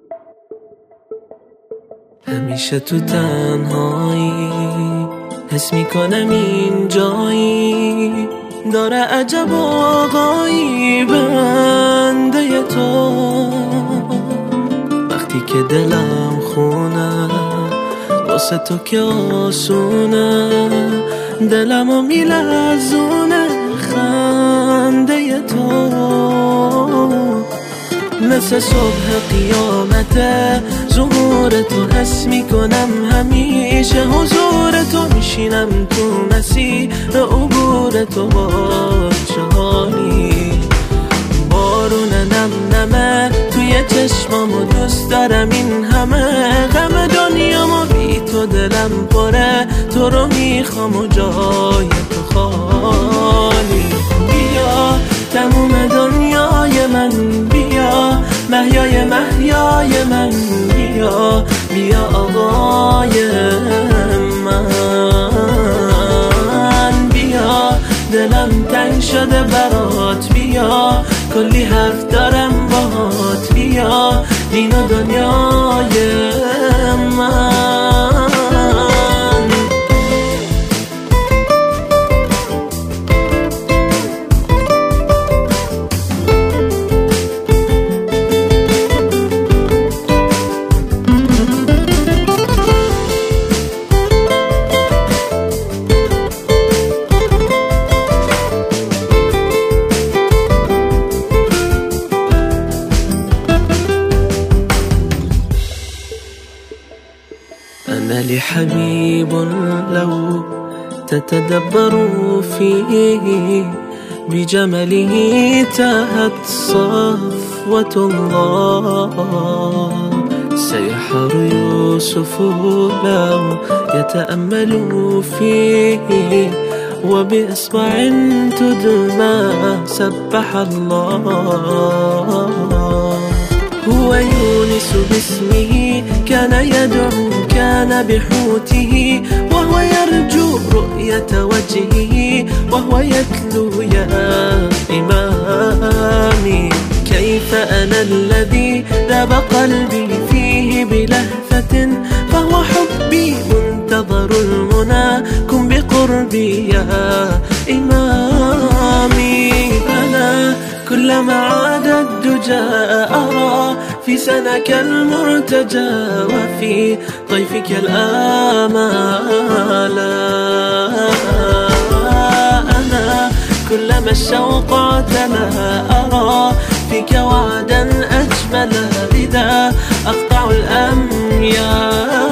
همیشه تو تنهایی حس میکنم این جایی داره عجب آقایی بنده تو. وقتی که دلم خونه واسه تو که آسونه، دلمو میلرزونه خنده تو. مثل صبح قیامته ظهور تو حس میکنم، همیشه حضور تو میشینم تو مسیر عبور تو. با چه حالی بارون نم نمه توی چشمامو، دوست دارم این همه غم دنیامو بی تو دلم پره، تو رو میخوام و جای تو خالی. بیا تموم دنیای من، بیا محیای محیای من، بیا بیا آقای من. بیا دلم تنگ شده برات، بیا کلی حرف دارم باهات، بیا دین و دنیای من. أنا لي حبيب لو تتدبروا فيه بجمله تاهت صفوة الله. سيحر يوسف لو يتأملوا فيه وبإصبع تدمى سبح الله. هو يونس باسمه كان يدعو كان بحوته، وهو يرجو رؤية وجهه وهو يتلو يا إمامي. كيف أنا الذي ذاب قلبي فيه بلهفة، فهو حبي منتظر المنى كن بقربي يا إمامي. أنا كلما عاد الدجى أرى في سنك المرتجى وفي طيفك الآمال. أنا كلما الشوق اعتلى أرى فيك وعدا أجمل، لذا أقطع الأميال.